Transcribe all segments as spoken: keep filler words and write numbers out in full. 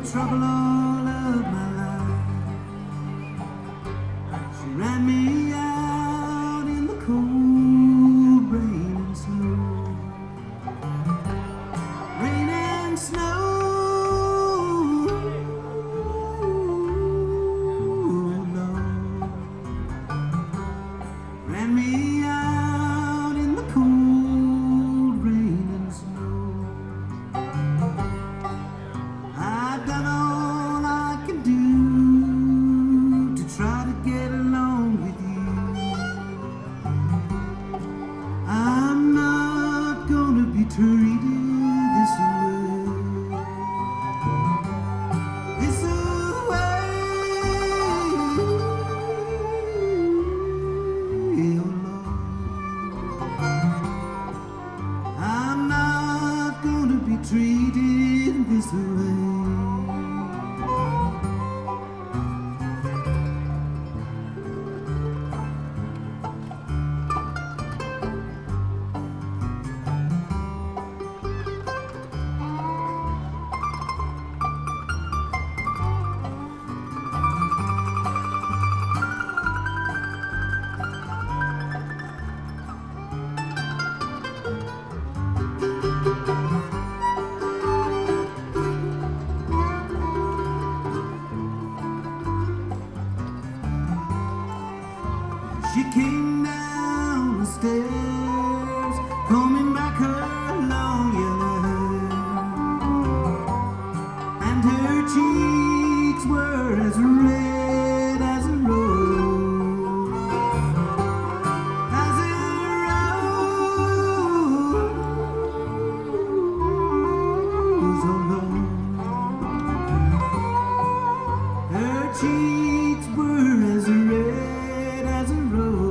trouble all of my life. She ran me out in the cold rain and snow. Rain and snow, Lord. Ran me out in the cold rain and snow. I've done all I can do to try to get along with you. I'm not gonna be treated this way. This way, oh Lord. I'm not gonna be treated this way. She came down the stairs, combing back her long yellow hair, and her cheeks were as red as a rose, as a rose, oh Lord. Her cheeks were as red as a rose.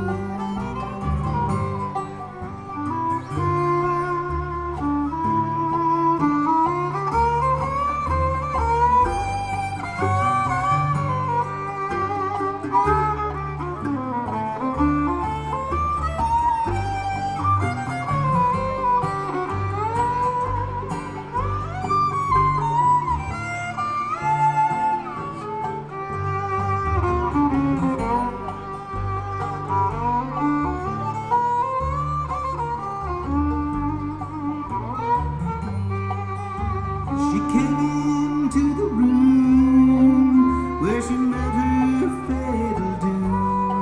She came into the room where she met her fatal doom.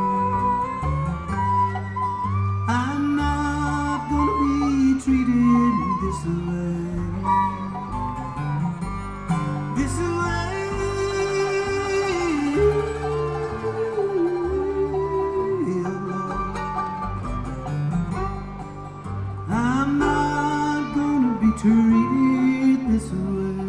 I'm not gonna be treated this way. This way, oh Lord. I'm not gonna be treated this way.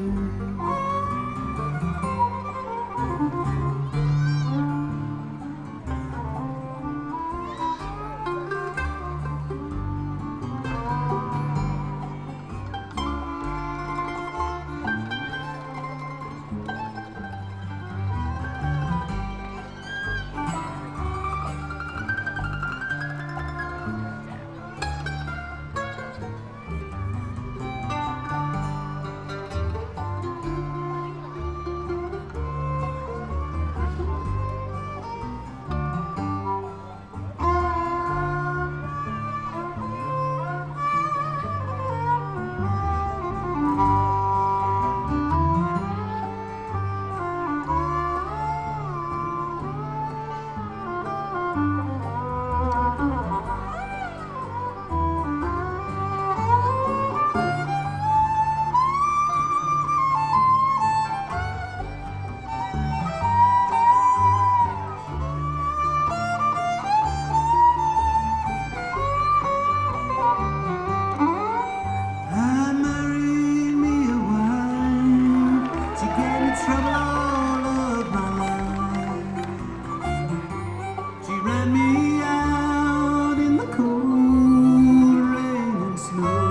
Trouble all of my life. She ran me out in the cold rain and snow.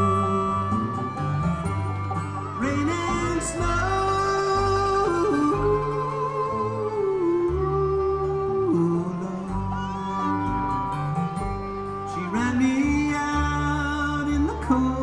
Rain and snow, Lord. She ran me out in the cold